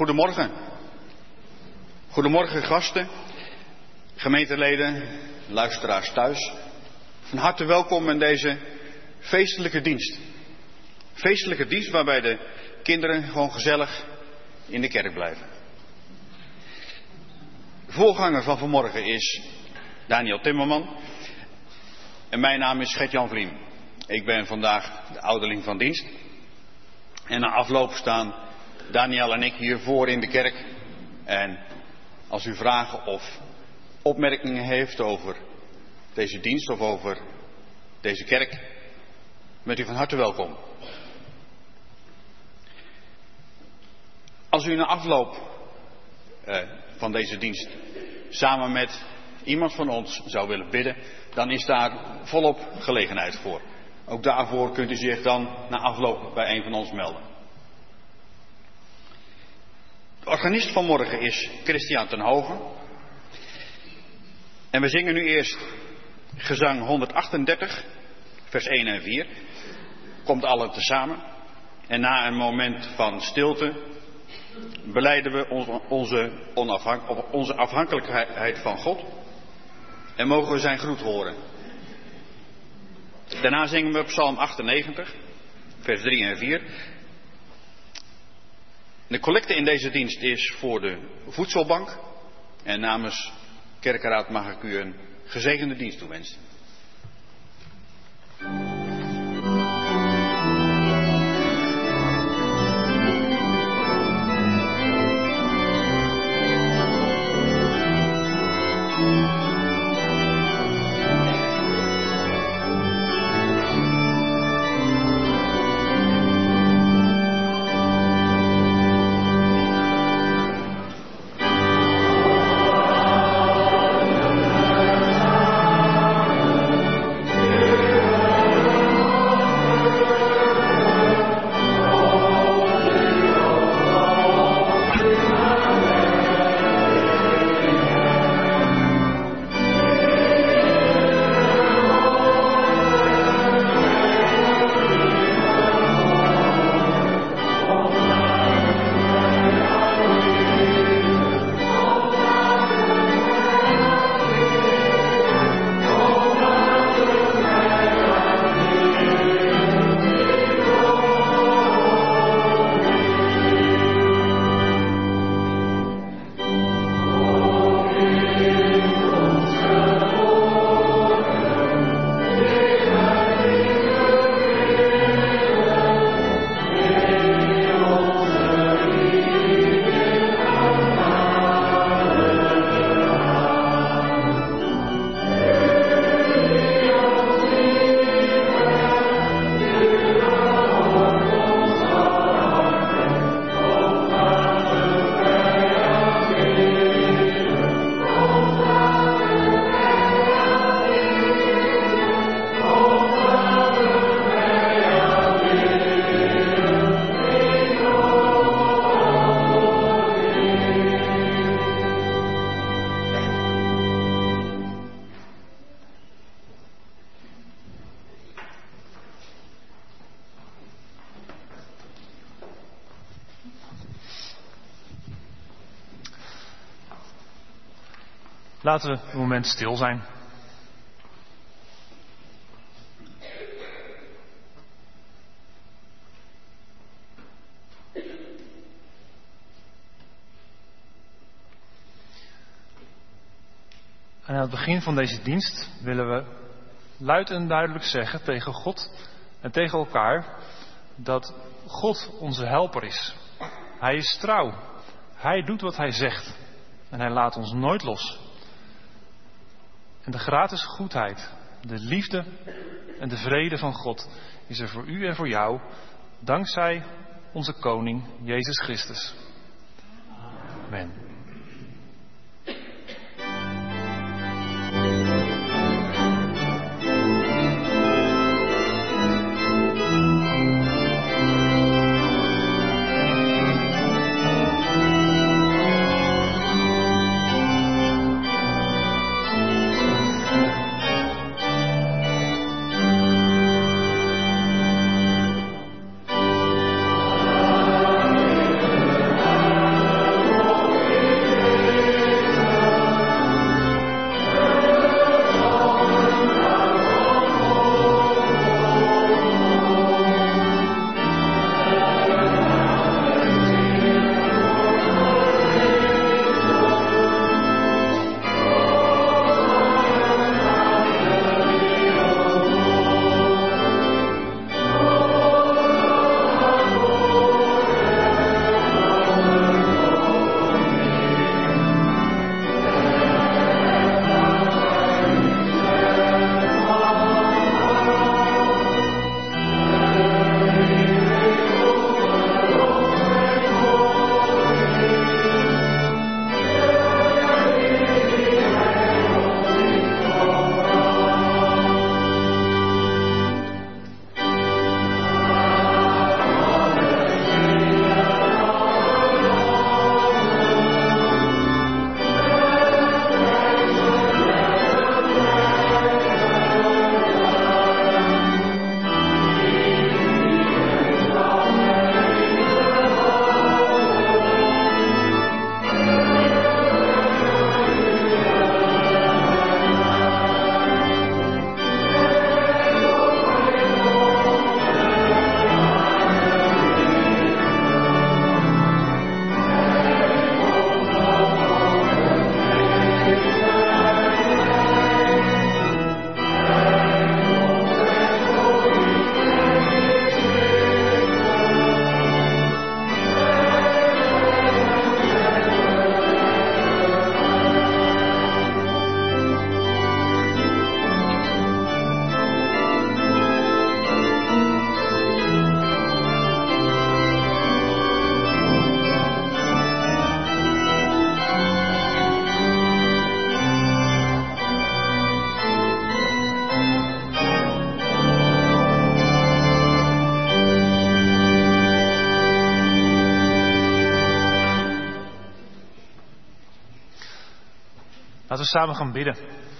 Goedemorgen. Goedemorgen gasten, gemeenteleden, luisteraars thuis. Van harte welkom in deze feestelijke dienst. Feestelijke dienst waarbij de kinderen gewoon gezellig in de kerk blijven. De voorganger van vanmorgen is Daniel Timmerman. En mijn naam is Gert-Jan Vliem. Ik ben vandaag de ouderling van dienst. En na afloop staan Daniel en ik hier voor in de kerk. En als u vragen of opmerkingen heeft over deze dienst of over deze kerk, bent u van harte welkom. Als u na afloop van deze dienst samen met iemand van ons zou willen bidden, dan is daar volop gelegenheid voor. Ook daarvoor kunt u zich dan na afloop bij een van ons melden. De organist van morgen is Christian ten Hoven. En we zingen nu eerst gezang 138, vers 1 en 4. Komt alle tezamen. En na een moment van stilte belijden we onze afhankelijkheid van God. En mogen we zijn groet horen. Daarna zingen we Psalm 98, vers 3 en 4. De collecte in deze dienst is voor de voedselbank. En namens Kerkenraad mag ik u een gezegende dienst toewensen. Laten we een moment stil zijn. En aan het begin van deze dienst willen we luid en duidelijk zeggen tegen God en tegen elkaar dat God onze helper is. Hij is trouw. Hij doet wat hij zegt. En hij laat ons nooit los. En de gratis goedheid, de liefde en de vrede van God is er voor u en voor jou, dankzij onze koning Jezus Christus. Amen. Laten we samen gaan bidden.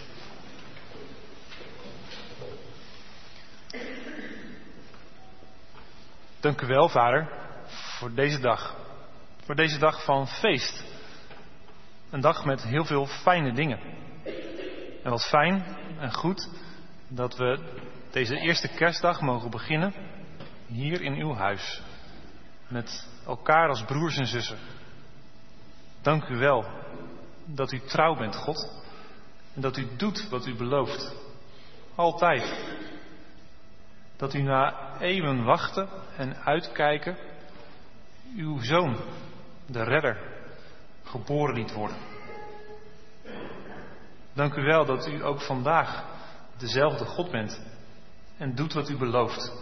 Dank u wel, Vader, voor deze dag. Voor deze dag van feest. Een dag met heel veel fijne dingen. En wat fijn en goed dat we deze eerste kerstdag mogen beginnen hier in uw huis. Met elkaar als broers en zussen. Dank u wel dat u trouw bent, God. En dat u doet wat u belooft. Altijd. Dat u na eeuwen wachten en uitkijken uw zoon, de redder, geboren liet worden. Dank u wel dat u ook vandaag dezelfde God bent en doet wat u belooft.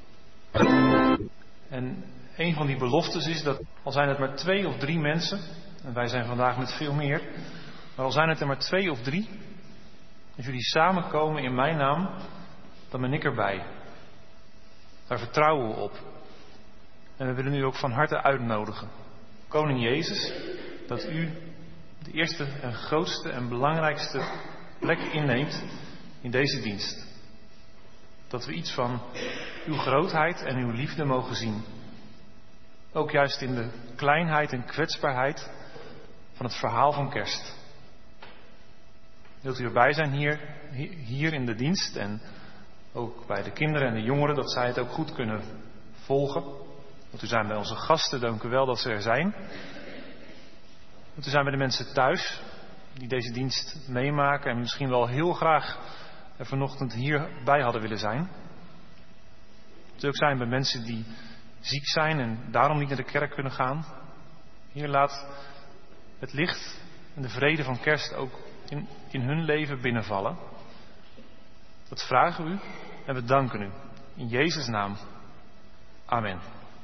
En een van die beloftes is dat al zijn het maar 2 of 3 mensen, en wij zijn vandaag met veel meer, maar al zijn het er maar 2 of 3, als jullie samenkomen in mijn naam, dan ben ik erbij. Daar vertrouwen we op. En we willen u ook van harte uitnodigen. Koning Jezus, dat u de eerste en grootste en belangrijkste plek inneemt in deze dienst. Dat we iets van uw grootheid en uw liefde mogen zien. Ook juist in de kleinheid en kwetsbaarheid van het verhaal van kerst. Wilt u erbij zijn hier in de dienst en ook bij de kinderen en de jongeren, dat zij het ook goed kunnen volgen. Want u zijn bij onze gasten, dank u wel dat ze er zijn. Want u zijn bij de mensen thuis die deze dienst meemaken en misschien wel heel graag er vanochtend hierbij hadden willen zijn. Het ook zijn bij mensen die ziek zijn en daarom niet naar de kerk kunnen gaan. Heer, laat het licht en de vrede van kerst ook in hun leven binnenvallen. Dat vragen we u en we danken u. In Jezus' naam. Amen.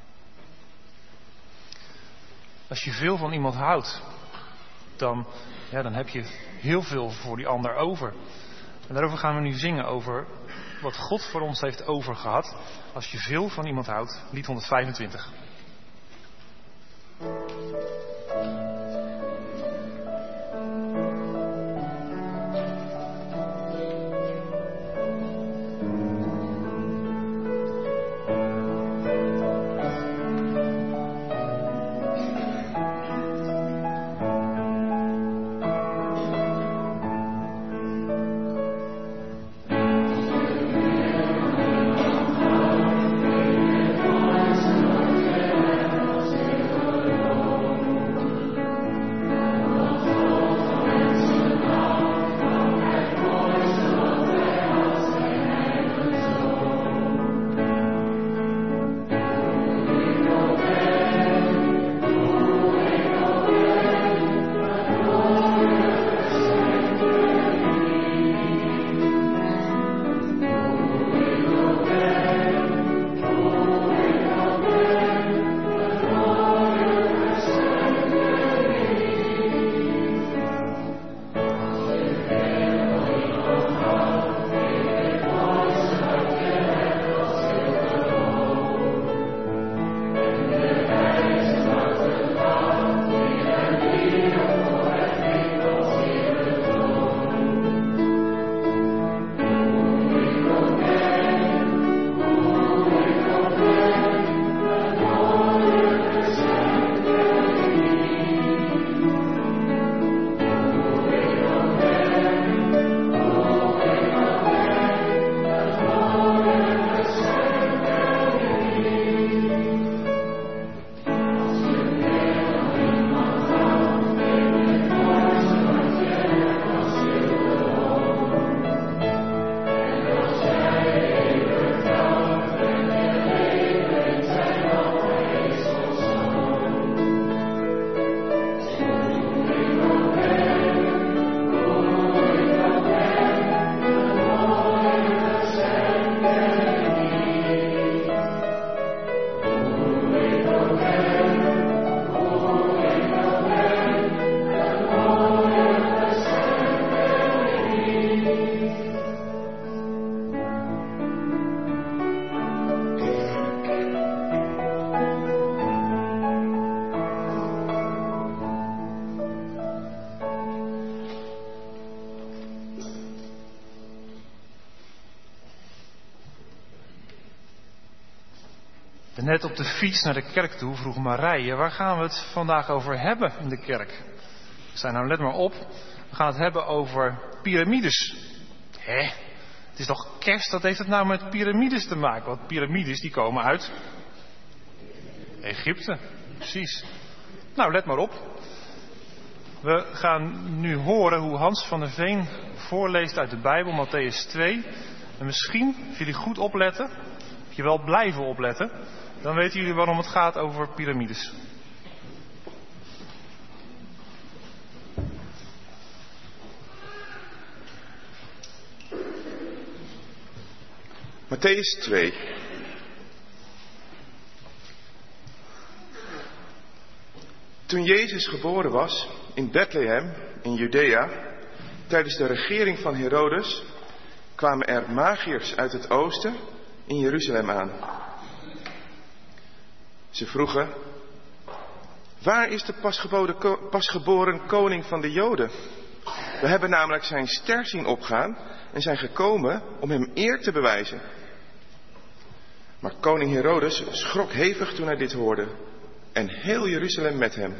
Als je veel van iemand houdt, dan heb je heel veel voor die ander over. En daarover gaan we nu zingen, over wat God voor ons heeft overgehad. Als je veel van iemand houdt, lied 125. Amen. Net op de fiets naar de kerk toe vroeg Marije, waar gaan we het vandaag over hebben in de kerk? Ik zei, nou let maar op, we gaan het hebben over piramides. Hè? Het is toch kerst, dat heeft het nou met piramides te maken? Want piramides die komen uit Egypte, precies. Nou, let maar op. We gaan nu horen hoe Hans van der Veen voorleest uit de Bijbel, Mattheüs 2. En misschien, als jullie goed opletten, of je wel blijven opletten, dan weten jullie waarom het gaat over piramides. Mattheüs 2. Toen Jezus geboren was in Bethlehem in Judea, tijdens de regering van Herodes, kwamen er magiërs uit het oosten in Jeruzalem aan. Ze vroegen, waar is de pasgeboren koning van de Joden? We hebben namelijk zijn ster zien opgaan en zijn gekomen om hem eer te bewijzen. Maar koning Herodes schrok hevig toen hij dit hoorde en heel Jeruzalem met hem.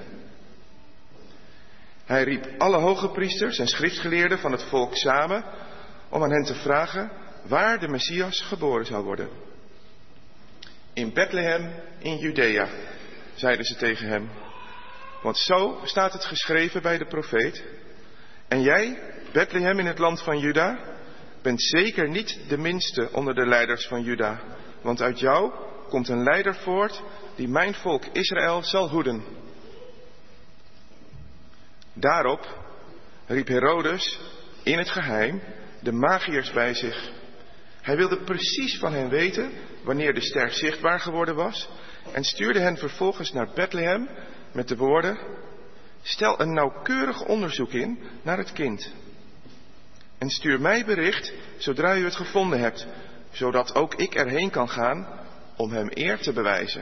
Hij riep alle hoge priesters en schriftgeleerden van het volk samen om aan hen te vragen waar de Messias geboren zou worden. In Bethlehem in Judea, zeiden ze tegen hem, want zo staat het geschreven bij de profeet. En jij, Bethlehem in het land van Juda, bent zeker niet de minste onder de leiders van Juda, want uit jou komt een leider voort die mijn volk Israël zal hoeden. Daarop riep Herodes in het geheim de magiërs bij zich. Hij wilde precies van hen weten wanneer de ster zichtbaar geworden was en stuurde hen vervolgens naar Bethlehem met de woorden: stel een nauwkeurig onderzoek in naar het kind en stuur mij bericht zodra u het gevonden hebt, zodat ook ik erheen kan gaan om hem eer te bewijzen.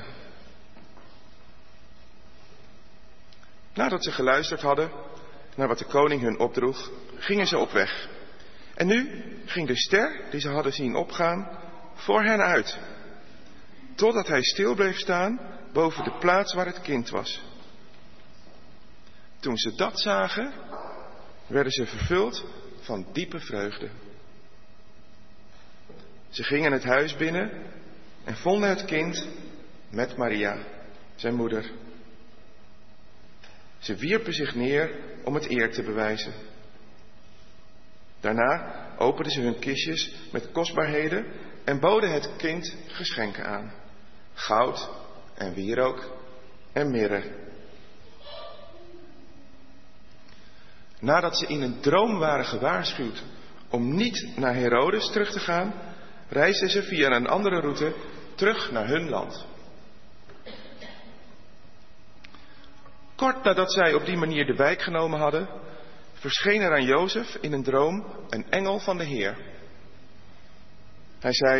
Nadat ze geluisterd hadden naar wat de koning hun opdroeg, gingen ze op weg. En nu ging de ster die ze hadden zien opgaan voor hen uit, totdat hij stil bleef staan boven de plaats waar het kind was. Toen ze dat zagen, werden ze vervuld van diepe vreugde. Ze gingen het huis binnen en vonden het kind met Maria, zijn moeder. Ze wierpen zich neer om het eer te bewijzen. Daarna openden ze hun kistjes met kostbaarheden en boden het kind geschenken aan: goud en wierook en mirre. Nadat ze in een droom waren gewaarschuwd om niet naar Herodes terug te gaan, reisden ze via een andere route terug naar hun land. Kort nadat zij op die manier de wijk genomen hadden, verscheen er aan Jozef in een droom een engel van de Heer. Hij zei: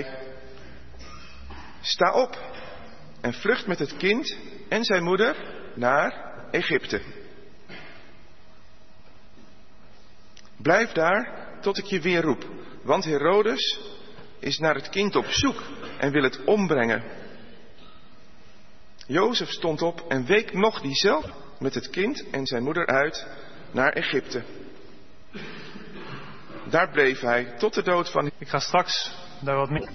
sta op en vlucht met het kind en zijn moeder naar Egypte. Blijf daar tot ik je weer roep, want Herodes is naar het kind op zoek en wil het ombrengen. Jozef stond op en week nog diezelfde met het kind en zijn moeder uit naar Egypte. Daar bleef hij tot de dood van... Ik ga straks daar wat meer...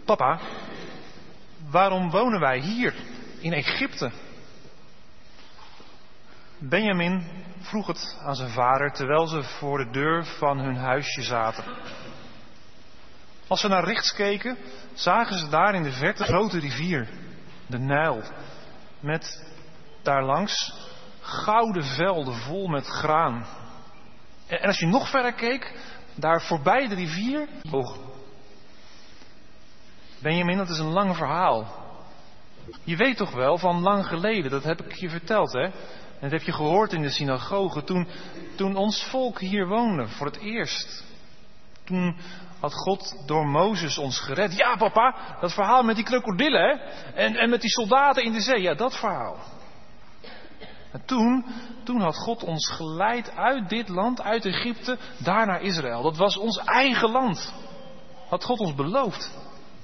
Papa, waarom wonen wij hier in Egypte? Benjamin vroeg het aan zijn vader terwijl ze voor de deur van hun huisje zaten. Als ze naar rechts keken, zagen ze daar in de verte een grote rivier, de Nijl, met daarlangs gouden velden vol met graan. En als je nog verder keek, daar voorbij de rivier, Benjamin, dat is een lang verhaal. Je weet toch wel van lang geleden, dat heb ik je verteld, hè? En dat heb je gehoord in de synagoge toen ons volk hier woonde voor het eerst. Toen had God door Mozes ons gered. Ja, papa, dat verhaal met die krokodillen, hè? En met die soldaten in de zee, ja, dat verhaal. En toen had God ons geleid uit dit land, uit Egypte, daar naar Israël. Dat was ons eigen land. Had God ons beloofd.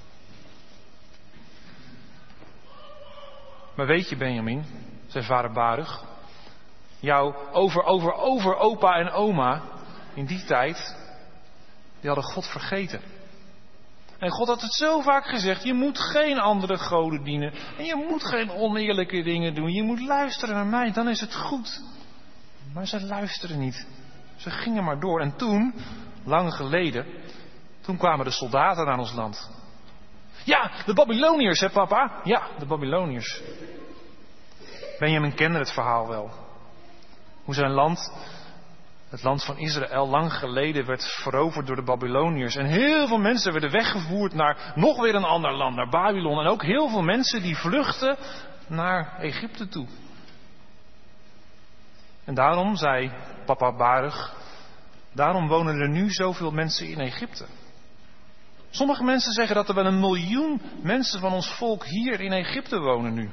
Maar weet je, Benjamin, zei vader Baruch, jouw over opa en oma in die tijd, die hadden God vergeten. En God had het zo vaak gezegd, je moet geen andere goden dienen. En je moet geen oneerlijke dingen doen. Je moet luisteren naar mij, dan is het goed. Maar ze luisterden niet. Ze gingen maar door. En toen, lang geleden, toen kwamen de soldaten naar ons land. Ja, de Babyloniërs, hè papa? Ja, de Babyloniërs. Benjamin kende het verhaal wel. Hoe zijn land, het land van Israël, lang geleden werd veroverd door de Babyloniërs. En heel veel mensen werden weggevoerd naar nog weer een ander land, naar Babylon. En ook heel veel mensen die vluchtten naar Egypte toe. En daarom, zei papa Baruch, daarom wonen er nu zoveel mensen in Egypte. Sommige mensen zeggen dat er wel 1 miljoen mensen van ons volk hier in Egypte wonen nu.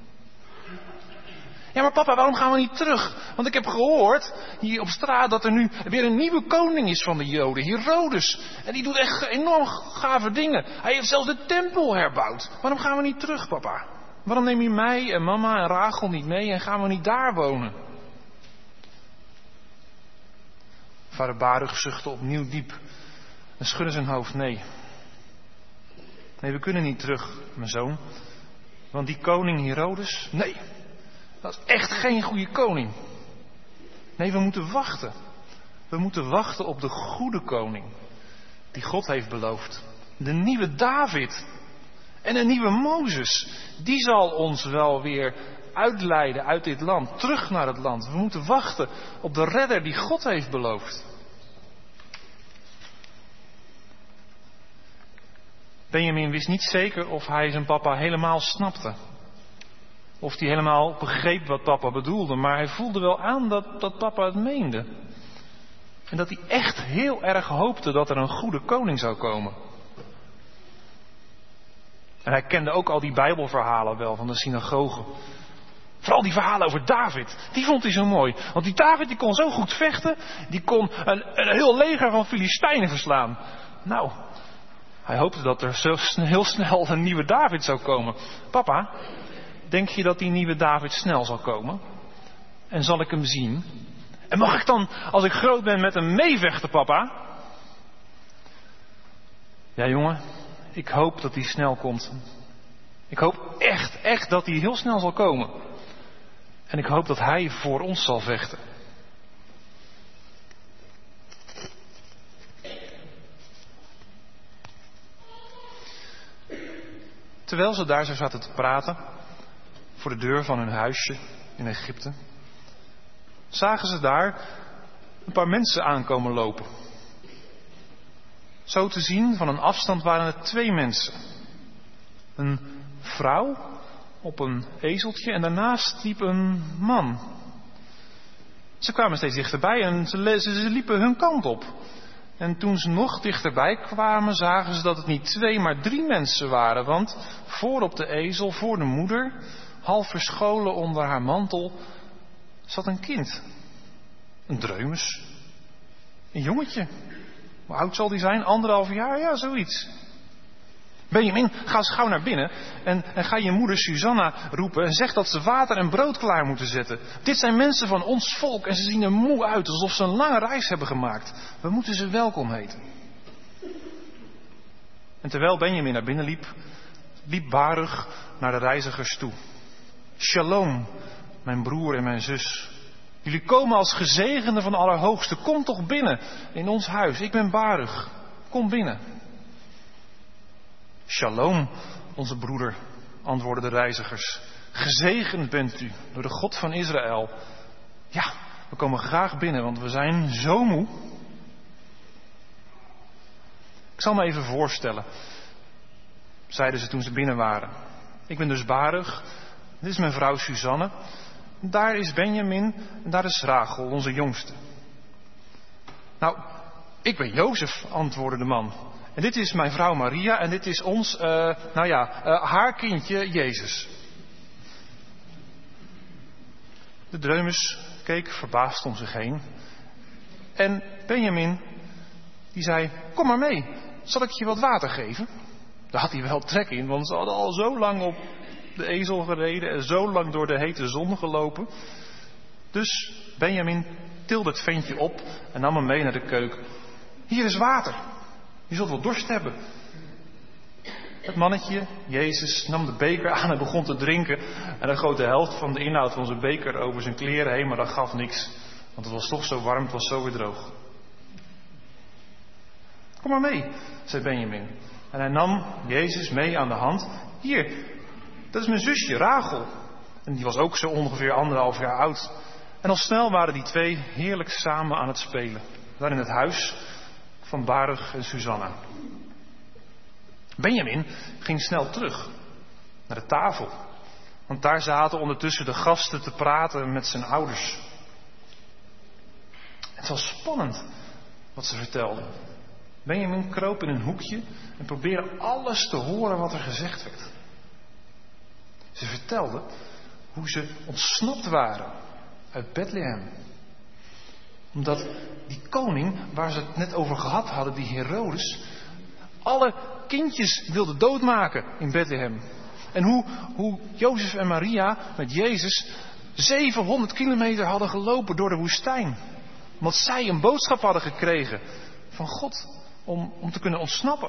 Ja, maar papa, waarom gaan we niet terug? Want ik heb gehoord hier op straat dat er nu weer een nieuwe koning is van de Joden, Herodes. En die doet echt enorm gave dingen. Hij heeft zelfs de tempel herbouwd. Waarom gaan we niet terug, papa? Waarom neem je mij en mama en Rachel niet mee en gaan we niet daar wonen? Vader Baruch zuchtte opnieuw diep en schudde zijn hoofd. Nee, we kunnen niet terug, mijn zoon. Want die koning Herodes, nee, dat is echt geen goede koning. Nee, we moeten wachten. We moeten wachten op de goede koning die God heeft beloofd. De nieuwe David en een nieuwe Mozes. Die zal ons wel weer uitleiden uit dit land, terug naar het land. We moeten wachten op de redder die God heeft beloofd. Benjamin wist niet zeker of hij zijn papa helemaal snapte. Of hij helemaal begreep wat papa bedoelde. Maar hij voelde wel aan dat papa het meende. En dat hij echt heel erg hoopte dat er een goede koning zou komen. En hij kende ook al die Bijbelverhalen wel van de synagoge. Vooral die verhalen over David. Die vond hij zo mooi. Want die David die kon zo goed vechten. Die kon een heel leger van Filistijnen verslaan. Nou, hij hoopte dat er heel snel een nieuwe David zou komen. Papa, denk je dat die nieuwe David snel zal komen? En zal ik hem zien? En mag ik dan, als ik groot ben, met hem meevechten, papa? Ja, jongen, ik hoop dat hij snel komt. Ik hoop echt dat hij heel snel zal komen. En ik hoop dat hij voor ons zal vechten. Terwijl ze daar zo zaten te praten, voor de deur van hun huisje in Egypte, zagen ze daar een paar mensen aankomen lopen. Zo te zien, van een afstand waren het 2 mensen. Een vrouw op een ezeltje en daarnaast liep een man. Ze kwamen steeds dichterbij en ze liepen hun kant op. En toen ze nog dichterbij kwamen, zagen ze dat het niet 2, maar 3 mensen waren. Want voor op de ezel, voor de moeder, half verscholen onder haar mantel, zat een kind. Een dreumes. Een jongetje. Hoe oud zal die zijn? 1,5 jaar? Ja, zoiets. Benjamin, ga eens gauw naar binnen en ga je moeder Susanna roepen en zeg dat ze water en brood klaar moeten zetten. Dit zijn mensen van ons volk en ze zien er moe uit, alsof ze een lange reis hebben gemaakt. We moeten ze welkom heten. En terwijl Benjamin naar binnen liep, liep Baruch naar de reizigers toe. Shalom, mijn broer en mijn zus. Jullie komen als gezegenden van de Allerhoogste. Kom toch binnen in ons huis. Ik ben Baruch. Kom binnen. Shalom, onze broeder, antwoordden de reizigers. Gezegend bent u door de God van Israël. Ja, we komen graag binnen, want we zijn zo moe. Ik zal me even voorstellen, zeiden ze toen ze binnen waren. Ik ben dus Baruch, dit is mijn vrouw Suzanne, daar is Benjamin en daar is Rachel, onze jongste. Nou, ik ben Jozef, antwoordde de man. En dit is mijn vrouw Maria en dit is ons, haar kindje Jezus. De dreumes keek verbaasd om zich heen. En Benjamin, die zei, kom maar mee, zal ik je wat water geven? Daar had hij wel trek in, want ze hadden al zo lang op de ezel gereden en zo lang door de hete zon gelopen. Dus Benjamin tilde het ventje op en nam hem mee naar de keuken. Hier is water, je zult wel dorst hebben. Het mannetje, Jezus, nam de beker aan en begon te drinken. En hij goot de helft van de inhoud van zijn beker over zijn kleren heen, maar dat gaf niks. Want het was toch zo warm, het was zo weer droog. Kom maar mee, zei Benjamin. En hij nam Jezus mee aan de hand. Hier, dat is mijn zusje, Rachel. En die was ook zo ongeveer 1,5 jaar oud. En al snel waren die twee heerlijk samen aan het spelen. Daar in het huis van Baruch en Suzanna. Benjamin ging snel terug naar de tafel. Want daar zaten ondertussen de gasten te praten met zijn ouders. Het was spannend wat ze vertelden. Benjamin kroop in een hoekje en probeerde alles te horen wat er gezegd werd. Ze vertelden hoe ze ontsnapt waren uit Bethlehem. Omdat die koning, waar ze het net over gehad hadden, die Herodes, alle kindjes wilde doodmaken in Bethlehem. En hoe Jozef en Maria met Jezus 700 kilometer hadden gelopen door de woestijn. Omdat zij een boodschap hadden gekregen van God om te kunnen ontsnappen.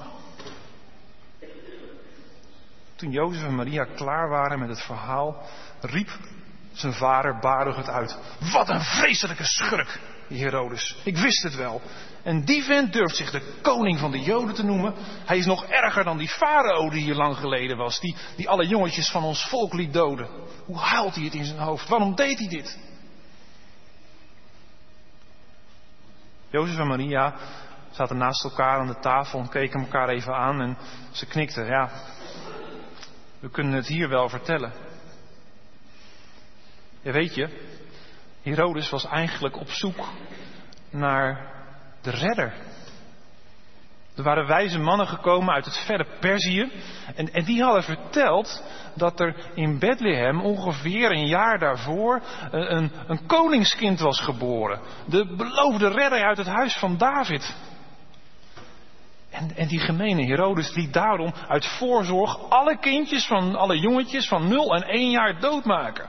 Toen Jozef en Maria klaar waren met het verhaal, riep zijn vader Baruch het uit. Wat een vreselijke schurk, die Herodes. Ik wist het wel. En die vent durft zich de koning van de Joden te noemen. Hij is nog erger dan die farao die hier lang geleden was. Die alle jongetjes van ons volk liet doden. Hoe haalt hij het in zijn hoofd? Waarom deed hij dit? Jozef en Maria zaten naast elkaar aan de tafel en keken elkaar even aan. En ze knikten. Ja, we kunnen het hier wel vertellen. Ja, weet je, Herodes was eigenlijk op zoek naar de redder. Er waren wijze mannen gekomen uit het verre Perzië. En die hadden verteld dat er in Bethlehem ongeveer een jaar daarvoor een koningskind was geboren. De beloofde redder uit het huis van David. En die gemene Herodes liet daarom uit voorzorg alle kindjes van alle jongetjes van 0 en 1 jaar doodmaken.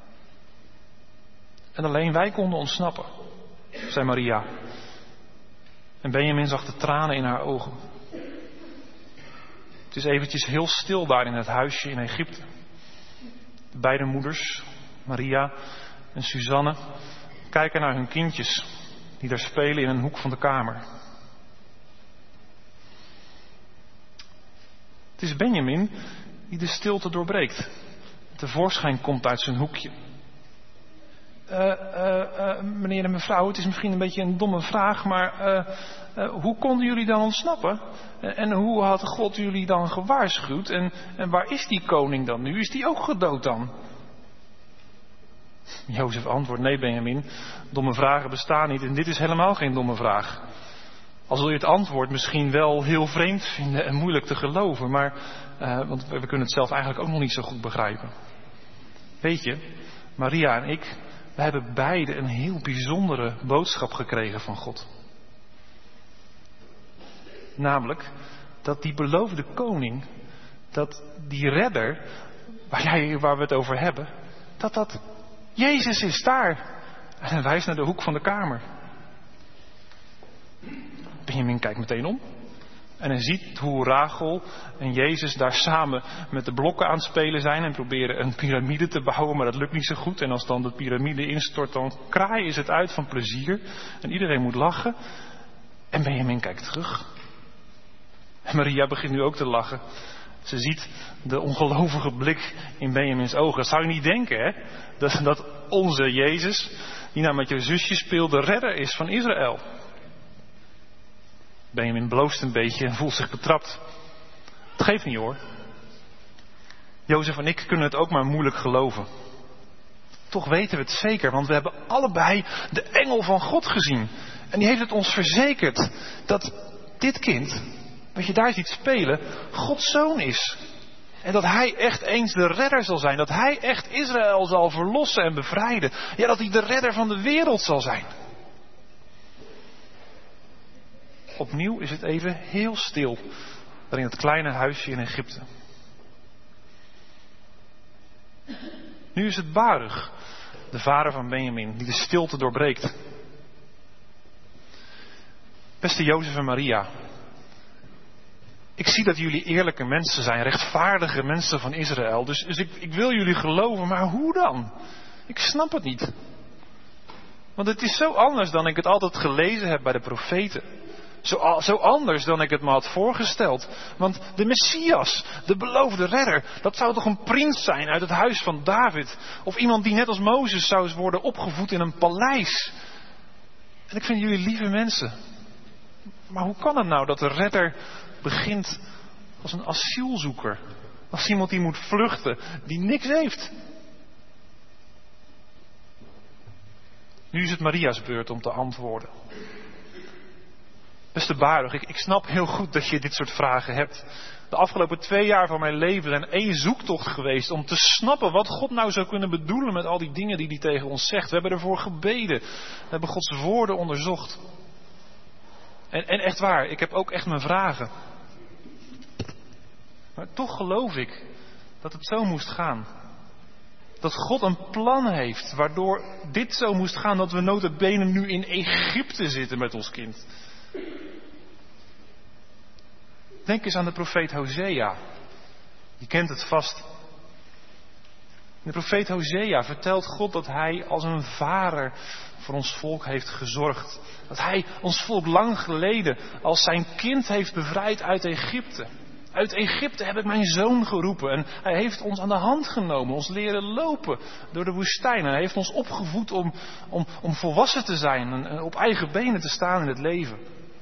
En alleen wij konden ontsnappen, zei Maria. En Benjamin zag de tranen in haar ogen. Het is eventjes heel stil daar in het huisje in Egypte. De beide moeders, Maria en Suzanne, kijken naar hun kindjes die daar spelen in een hoek van de kamer. Het is Benjamin die de stilte doorbreekt. Tevoorschijn komt uit zijn hoekje. Meneer en mevrouw, het is misschien een beetje een domme vraag, maar hoe konden jullie dan ontsnappen? En hoe had God jullie dan gewaarschuwd? En waar is die koning dan nu? Is die ook gedood dan? Jozef antwoordt, nee Benjamin, domme vragen bestaan niet en dit is helemaal geen domme vraag. Al zul je het antwoord misschien wel heel vreemd vinden en moeilijk te geloven, maar want we kunnen het zelf eigenlijk ook nog niet zo goed begrijpen. Weet je, Maria en ik, we hebben beide een heel bijzondere boodschap gekregen van God. Namelijk dat die beloofde koning, dat die redder, waar we het over hebben, dat Jezus is daar. En hij wijst naar de hoek van de kamer. Benjamin kijkt meteen om. En hij ziet hoe Rachel en Jezus daar samen met de blokken aan het spelen zijn en proberen een piramide te bouwen, maar dat lukt niet zo goed. En als dan de piramide instort, dan kraaien ze het uit van plezier. En iedereen moet lachen. En Benjamin kijkt terug. En Maria begint nu ook te lachen. Ze ziet de ongelovige blik in Benjamins ogen. Dat zou je niet denken, hè? Dat onze Jezus, die nou met je zusje speelt, de redder is van Israël. Benjamin bloost een beetje en voelt zich betrapt. Het geeft niet hoor. Jozef en ik kunnen het ook maar moeilijk geloven. Toch weten we het zeker, want we hebben allebei de engel van God gezien. En die heeft het ons verzekerd dat dit kind, wat je daar ziet spelen, Gods zoon is. En dat hij echt eens de redder zal zijn. Dat hij echt Israël zal verlossen en bevrijden. Ja, dat hij de redder van de wereld zal zijn. Opnieuw is het even heel stil daar in het kleine huisje in Egypte. Nu is het Baruch, de vader van Benjamin, die de stilte doorbreekt. Beste Jozef en Maria, ik zie dat jullie eerlijke mensen zijn, rechtvaardige mensen van Israël. Dus ik wil jullie geloven, maar hoe dan? Ik snap het niet. Want het is zo anders dan ik het altijd gelezen heb bij de profeten. Zo anders dan ik het me had voorgesteld. Want de Messias, de beloofde redder, dat zou toch een prins zijn uit het huis van David. Of iemand die net als Mozes zou worden opgevoed in een paleis. En ik vind jullie lieve mensen. Maar hoe kan het nou dat de redder begint als een asielzoeker? Als iemand die moet vluchten, die niks heeft. Nu is het Maria's beurt om te antwoorden. Beste Baruch, ik snap heel goed dat je dit soort vragen hebt. De afgelopen 2 jaar van mijn leven zijn één zoektocht geweest om te snappen wat God nou zou kunnen bedoelen met al die dingen die hij tegen ons zegt. We hebben ervoor gebeden. We hebben Gods woorden onderzocht. En echt waar, ik heb ook echt mijn vragen. Maar toch geloof ik dat het zo moest gaan. Dat God een plan heeft waardoor dit zo moest gaan, dat we nota bene nu in Egypte zitten met ons kind. Denk eens aan de profeet Hosea. Je kent het vast. In de profeet Hosea vertelt God dat hij als een vader voor ons volk heeft gezorgd. Dat hij ons volk lang geleden als zijn kind heeft bevrijd uit Egypte. Uit Egypte heb ik mijn zoon geroepen. En hij heeft ons aan de hand genomen. Ons leren lopen door de woestijn. En hij heeft ons opgevoed om volwassen te zijn. En op eigen benen te staan in het leven.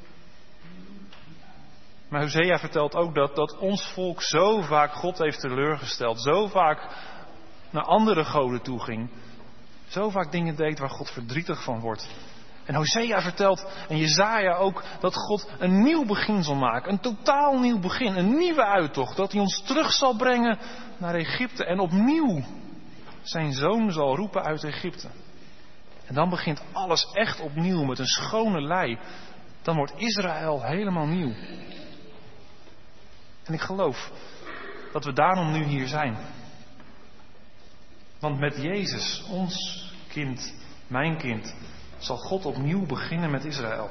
Maar Hosea vertelt ook dat ons volk zo vaak God heeft teleurgesteld. Zo vaak naar andere goden toe ging. Zo vaak dingen deed waar God verdrietig van wordt. En Hosea vertelt, en Jesaja ook, dat God een nieuw begin zal maken. Een totaal nieuw begin, een nieuwe uittocht. Dat hij ons terug zal brengen naar Egypte. En opnieuw zijn zoon zal roepen uit Egypte. En dan begint alles echt opnieuw met een schone lei. Dan wordt Israël helemaal nieuw. En ik geloof dat we daarom nu hier zijn. Want met Jezus, ons kind, mijn kind, zal God opnieuw beginnen met Israël.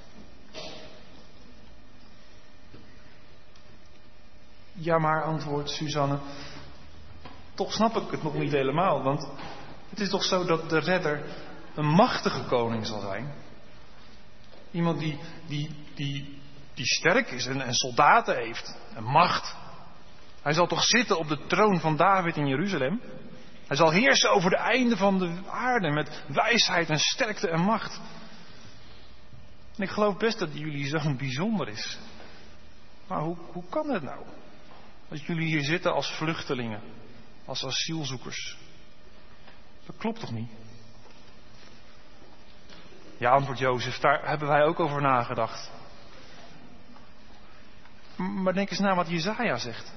Ja, maar, antwoordt Suzanne, toch snap ik het nog niet helemaal. Want het is toch zo dat de redder een machtige koning zal zijn. Iemand die sterk is en soldaten heeft en macht. Hij zal toch zitten op de troon van David in Jeruzalem. Hij zal heersen over de einden van de aarde met wijsheid en sterkte en macht. En ik geloof best dat jullie zo'n bijzonder is. Maar hoe kan het nou? Dat jullie hier zitten als vluchtelingen, als asielzoekers. Dat klopt toch niet? Ja, antwoordt Jozef, daar hebben wij ook over nagedacht. Maar denk eens na wat Jesaja zegt.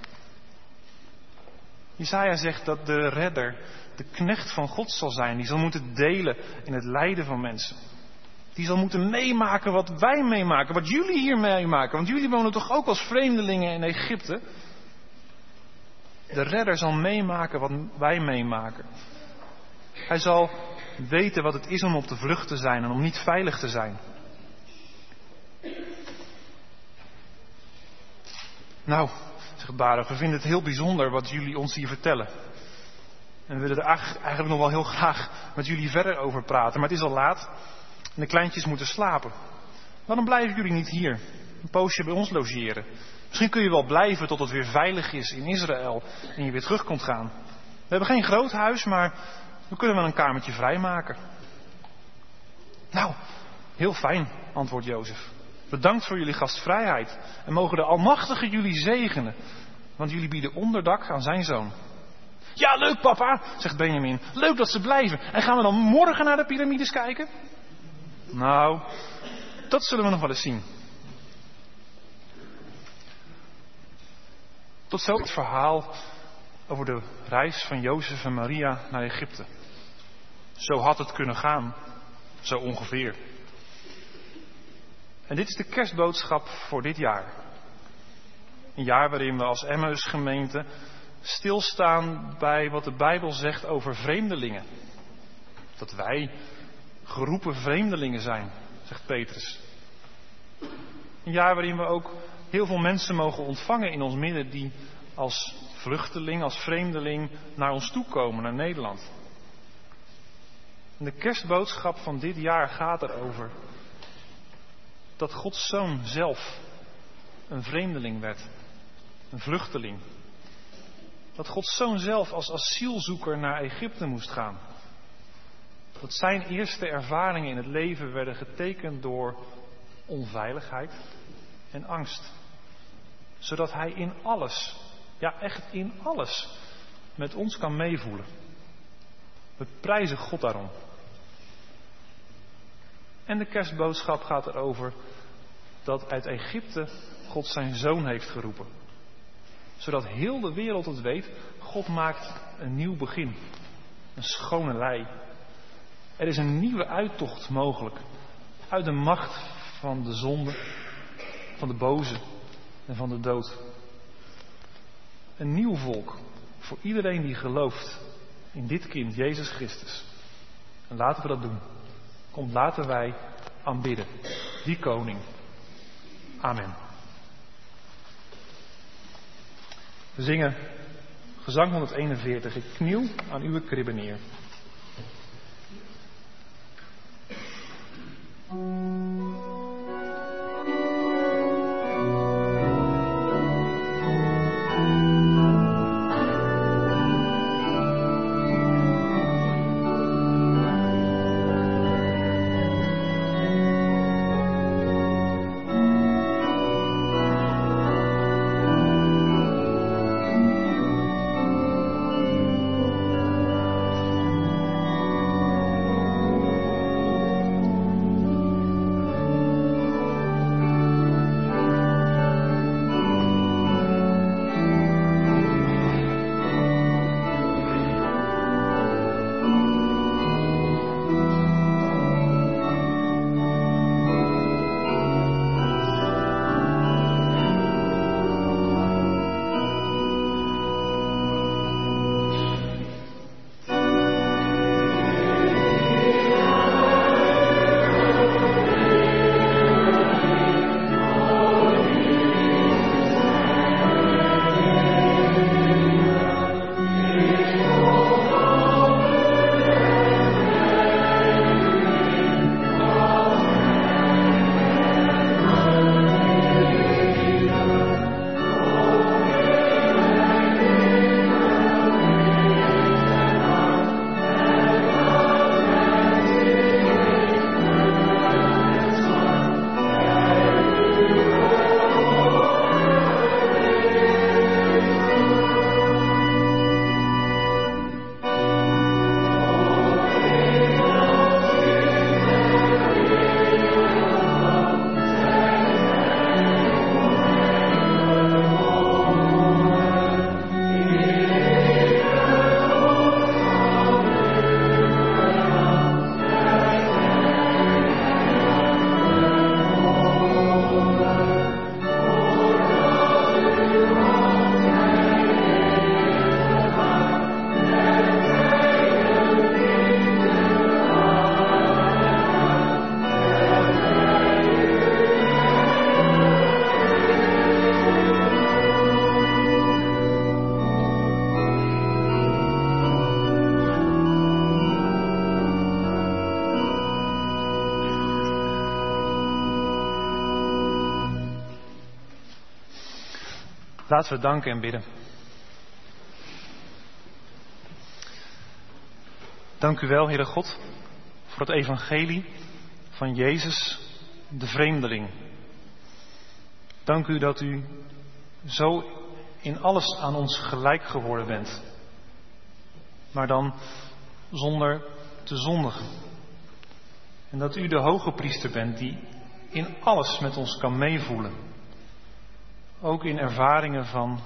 Jesaja zegt dat de redder de knecht van God zal zijn. Die zal moeten delen in het lijden van mensen. Die zal moeten meemaken wat wij meemaken. Wat jullie hier meemaken. Want jullie wonen toch ook als vreemdelingen in Egypte. De redder zal meemaken wat wij meemaken. Hij zal weten wat het is om op de vlucht te zijn en om niet veilig te zijn. Nou, zegt Baruch, we vinden het heel bijzonder wat jullie ons hier vertellen. En we willen er eigenlijk nog wel heel graag met jullie verder over praten. Maar het is al laat en de kleintjes moeten slapen. Waarom blijven jullie niet hier een poosje bij ons logeren? Misschien kun je wel blijven tot het weer veilig is in Israël en je weer terug kunt gaan. We hebben geen groot huis, maar we kunnen wel een kamertje vrijmaken. Nou, heel fijn, antwoordt Jozef. Bedankt voor jullie gastvrijheid en mogen de Almachtige jullie zegenen, want jullie bieden onderdak aan zijn zoon. Ja, leuk papa, zegt Benjamin. Leuk dat ze blijven. En gaan we dan morgen naar de piramides kijken? Nou, dat zullen we nog wel eens zien. Tot zo het verhaal over de reis van Jozef en Maria naar Egypte. Zo had het kunnen gaan, zo ongeveer. En dit is de kerstboodschap voor dit jaar. Een jaar waarin we als Emmausgemeente stilstaan bij wat de Bijbel zegt over vreemdelingen. Dat wij geroepen vreemdelingen zijn, zegt Petrus. Een jaar waarin we ook heel veel mensen mogen ontvangen in ons midden die als vluchteling, als vreemdeling naar ons toe komen, naar Nederland. En de kerstboodschap van dit jaar gaat erover dat Gods Zoon zelf een vreemdeling werd, een vluchteling. Dat Gods Zoon zelf als asielzoeker naar Egypte moest gaan. Dat zijn eerste ervaringen in het leven werden getekend door onveiligheid en angst. Zodat hij in alles, ja echt in alles, met ons kan meevoelen. We prijzen God daarom. En de kerstboodschap gaat erover dat uit Egypte God zijn zoon heeft geroepen. Zodat heel de wereld het weet, God maakt een nieuw begin. Een schone lei. Er is een nieuwe uittocht mogelijk. Uit de macht van de zonde, van de boze en van de dood. Een nieuw volk voor iedereen die gelooft in dit kind, Jezus Christus. En laten we dat doen. Kom, laten wij aanbidden. Die koning. Amen. We zingen gezang 141. Ik kniel aan uw kribbe neer. Laten we danken en bidden. Dank u wel, Heere God, voor het evangelie van Jezus, de vreemdeling. Dank u dat u zo in alles aan ons gelijk geworden bent, maar dan zonder te zondigen. En dat u de hoge priester bent die in alles met ons kan meevoelen. Ook in ervaringen van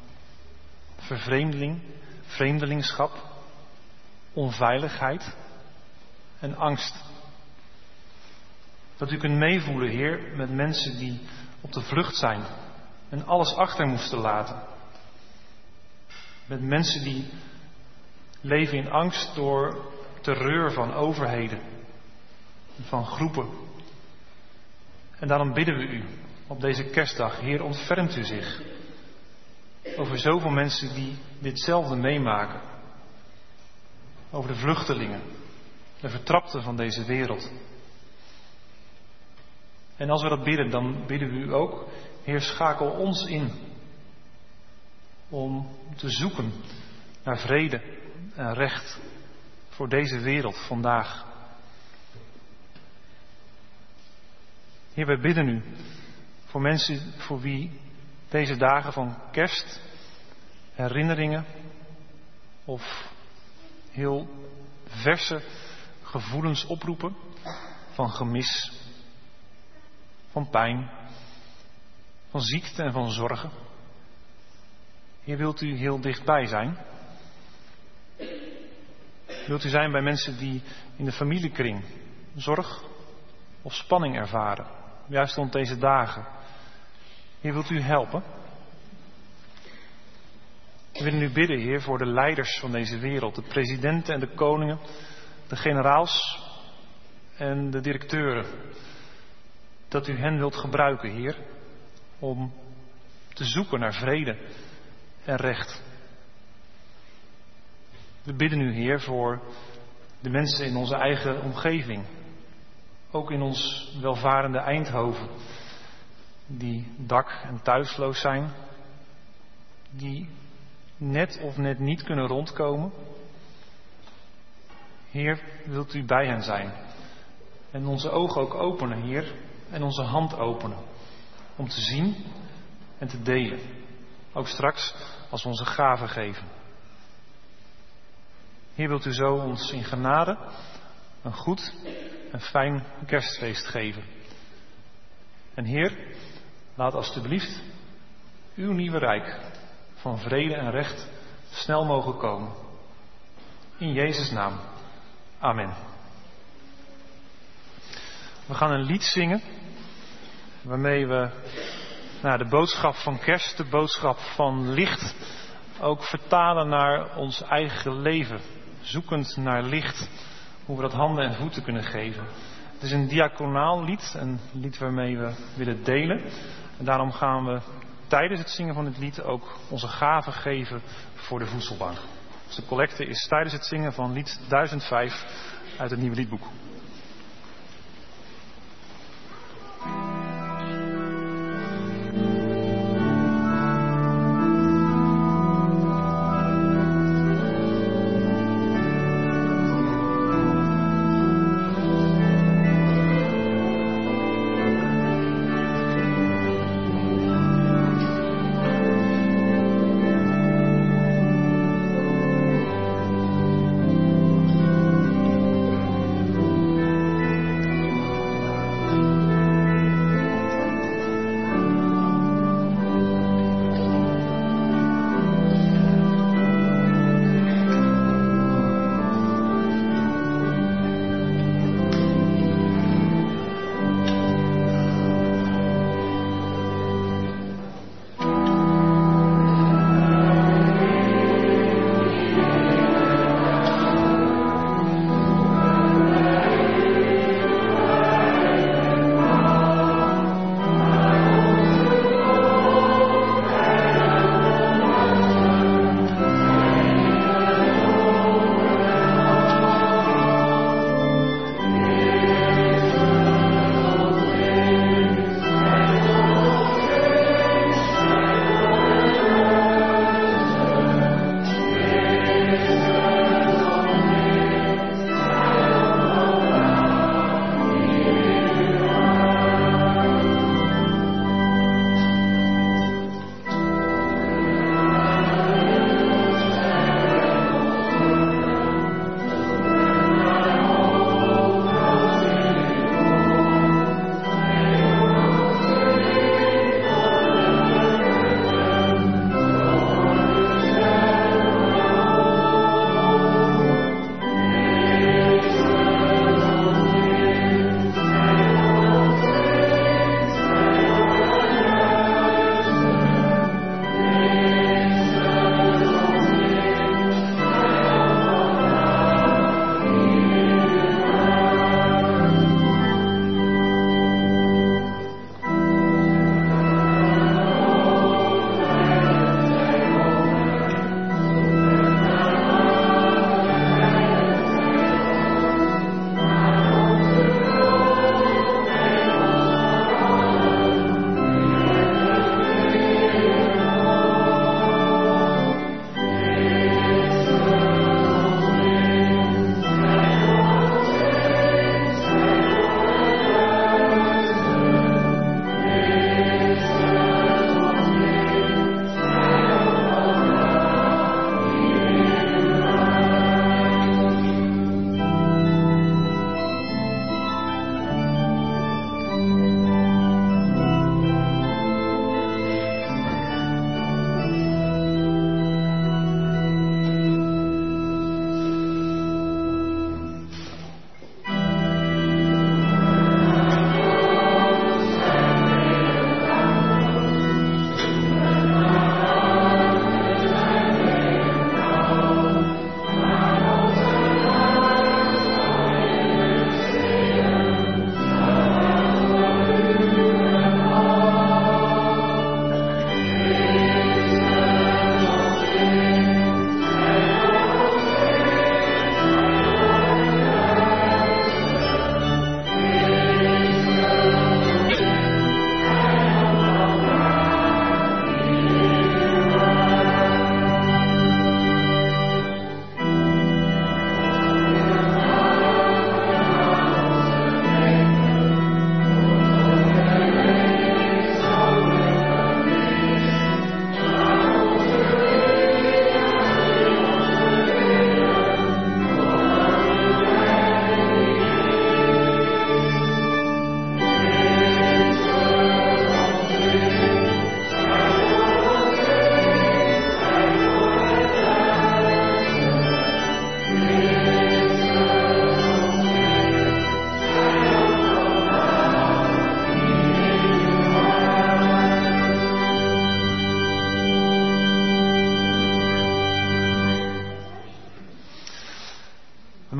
vreemdelingschap, onveiligheid en angst. Dat u kunt meevoelen, Heer, met mensen die op de vlucht zijn en alles achter moesten laten. Met mensen die leven in angst door terreur van overheden, van groepen. En daarom bidden we u op deze kerstdag, Heer, ontfermt u zich over zoveel mensen die ditzelfde meemaken. Over de vluchtelingen, de vertrapten van deze wereld. En als we dat bidden, dan bidden we u ook, Heer, schakel ons in om te zoeken naar vrede en recht voor deze wereld vandaag. Heer, wij bidden u voor mensen voor wie deze dagen van kerst, herinneringen of heel verse gevoelens oproepen van gemis, van pijn, van ziekte en van zorgen. Heer, wilt u heel dichtbij zijn? Wilt u zijn bij mensen die in de familiekring zorg of spanning ervaren, juist rond deze dagen? Heer, wilt u helpen? We willen u bidden, Heer, voor de leiders van deze wereld, de presidenten en de koningen, de generaals en de directeuren. Dat u hen wilt gebruiken, Heer, om te zoeken naar vrede en recht. We bidden u, Heer, voor de mensen in onze eigen omgeving. Ook in ons welvarende Eindhoven, die dak- en thuisloos zijn, die net of net niet kunnen rondkomen. Heer, wilt u bij hen zijn en onze ogen ook openen, Heer, en onze hand openen om te zien en te delen. Ook straks als we onze gaven geven. Heer, wilt u zo ons in genade een goed en fijn kerstfeest geven. En Heer, laat alstublieft uw nieuwe rijk van vrede en recht snel mogen komen. In Jezus' naam. Amen. We gaan een lied zingen waarmee we de boodschap van kerst, de boodschap van licht, ook vertalen naar ons eigen leven. Zoekend naar licht, hoe we dat handen en voeten kunnen geven. Het is een diaconaal lied, een lied waarmee we willen delen. En daarom gaan we tijdens het zingen van dit lied ook onze gaven geven voor de voedselbank. Dus de collecte is tijdens het zingen van lied 1005 uit het Nieuwe Liedboek.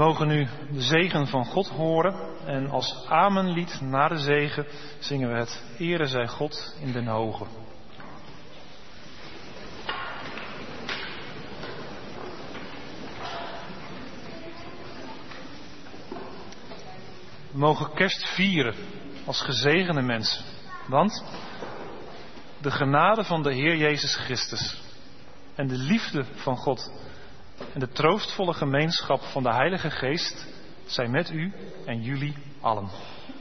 mogen nu de zegen van God horen en als amenlied na de zegen zingen we het Ere zij God in den hogen. We mogen kerst vieren als gezegende mensen, want de genade van de Heer Jezus Christus en de liefde van God en de troostvolle gemeenschap van de Heilige Geest zijn met u en jullie allen.